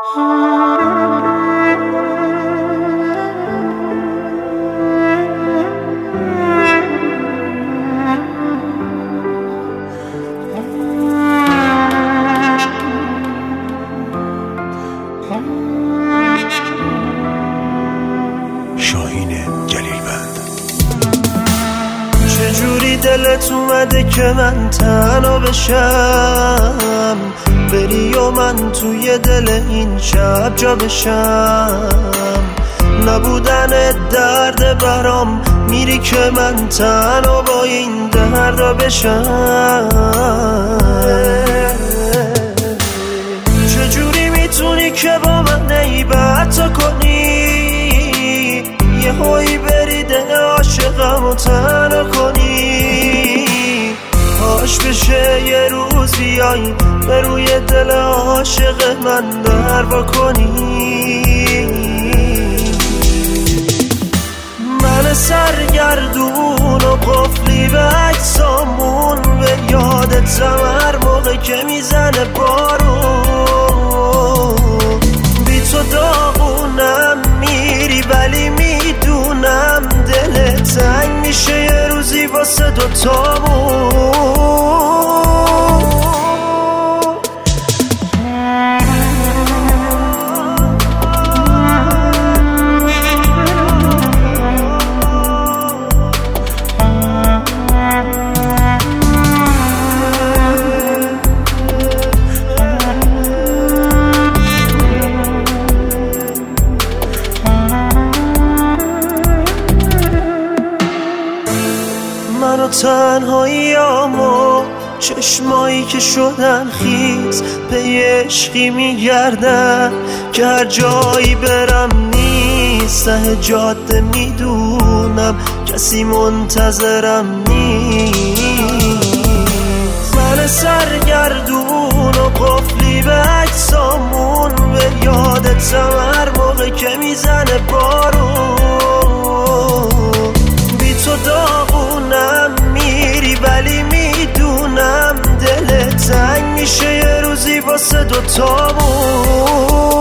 شاهین جلیلوند. چجوری دلت اومده که من تنها بشم، بری و من توی دل این شب جا بشم، نبودن درد برام میری که من تنها با این درد بشم. چجوری میتونی که با من عیبت کنی، یه هایی بری دل عاشقم و تنها کنی، کاش بشه یه روز بیایی به روی دل عاشق من در کنی. من سرگردون و قفلی به عکسامون، به یادتم هر موقع که میزنه بارون، بی تو داغونم میری ولی میدونم دل تنگ میشه یه روزی واسه دوتامون. من و تنهاییامو چشمایی که شدن خیز به عشقی میگردن که هر جایی برم نیست، ته جاده میدونم کسی منتظرم نیست. من سرگردون و قفلی به عکسامون، به یادتم هر موقع که میزنه بارون، بی تو داغونم میری ولی میدونم دل تنگ میشه یه روزی واسه دوتامون.